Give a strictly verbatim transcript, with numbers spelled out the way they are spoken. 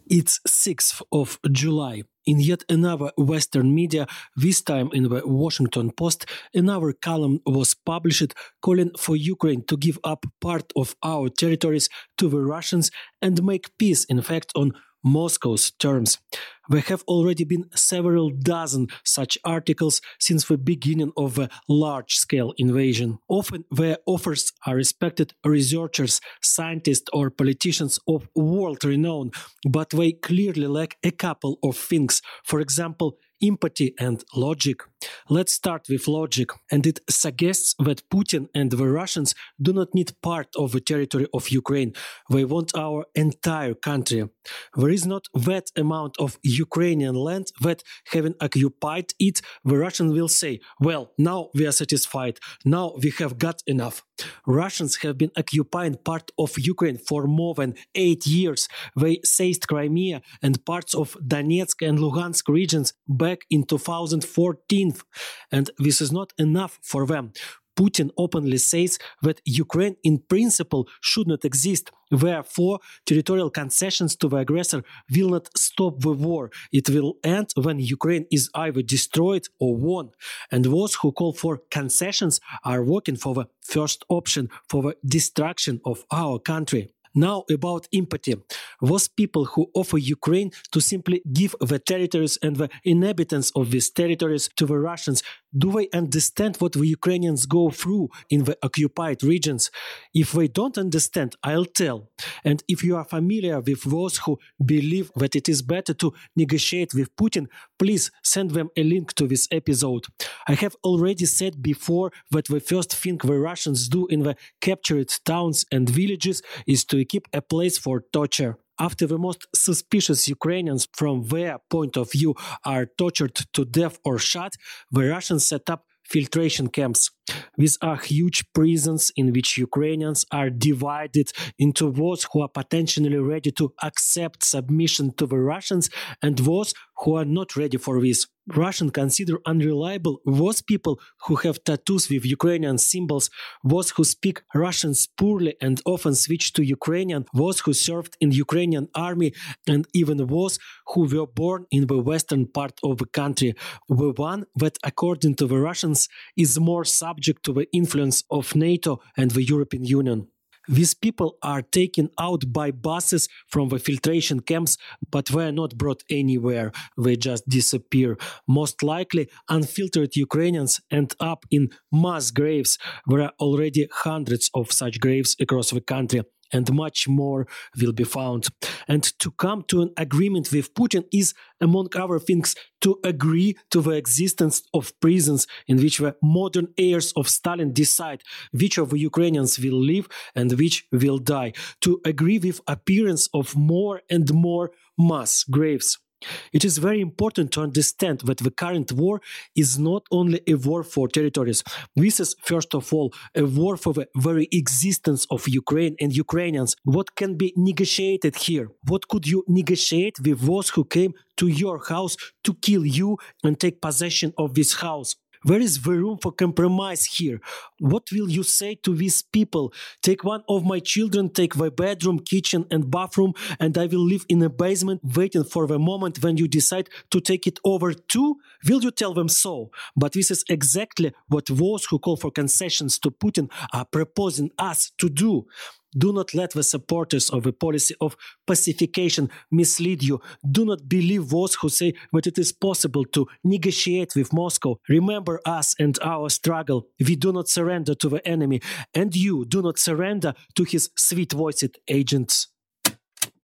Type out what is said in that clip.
It's sixth of July. In yet another Western media, this time in the Washington Post, another column was published calling for Ukraine to give up part of our territories to the Russians and make peace, in fact, on Moscow's terms. There have already been several dozen such articles since the beginning of the large-scale invasion. Often their authors are respected researchers, scientists or politicians of world renown, but they clearly lack a couple of things. For example, empathy and logic. Let's start with logic, and it suggests that Putin and the Russians do not need part of the territory of Ukraine. They want our entire country. There is not that amount of Ukrainian land that, having occupied it, the Russians will say, well, now we are satisfied, now we have got enough. Russians have been occupying part of Ukraine for more than eight years. They seized Crimea and parts of Donetsk and Luhansk regions back in two thousand fourteen, and this is not enough for them. Putin openly says that Ukraine in principle should not exist. Therefore, territorial concessions to the aggressor will not stop the war. It will end when Ukraine is either destroyed or won. And those who call for concessions are working for the first option, for the destruction of our country. Now about empathy. Those people who offer Ukraine to simply give the territories and the inhabitants of these territories to the Russians, do they understand what the Ukrainians go through in the occupied regions? If they don't understand, I'll tell. And if you are familiar with those who believe that it is better to negotiate with Putin, please send them a link to this episode. I have already said before that the first thing the Russians do in the captured towns and villages is to keep a place for torture. After the most suspicious Ukrainians from their point of view are tortured to death or shot, the Russians set up filtration camps. These are huge prisons in which Ukrainians are divided into those who are potentially ready to accept submission to the Russians and those who are not ready for this. Russians consider unreliable those people who have tattoos with Ukrainian symbols, those who speak Russian poorly and often switch to Ukrainian, those who served in Ukrainian army, and even those who were born in the western part of the country. The one that, according to the Russians, is more subject to the influence of NATO and the European Union. These people are taken out by buses from the filtration camps, but they are not brought anywhere. They just disappear. Most likely, unfiltered Ukrainians end up in mass graves. There are already hundreds of such graves across the country, and much more will be found. And to come to an agreement with Putin is, among other things, to agree to the existence of prisons in which the modern heirs of Stalin decide which of the Ukrainians will live and which will die, to agree with appearance of more and more mass graves. It is very important to understand that the current war is not only a war for territories. This is, first of all, a war for the very existence of Ukraine and Ukrainians. What can be negotiated here? What could you negotiate with those who came to your house to kill you and take possession of this house? Where is the room for compromise here? What will you say to these people? Take one of my children, take the bedroom, kitchen and bathroom, and I will live in a basement waiting for the moment when you decide to take it over too? Will you tell them so? But this is exactly what those who call for concessions to Putin are proposing us to do. Do not let the supporters of a policy of pacification mislead you. Do not believe those who say that it is possible to negotiate with Moscow. Remember us and our struggle. We do not surrender to the enemy, and you do not surrender to his sweet-voiced agents.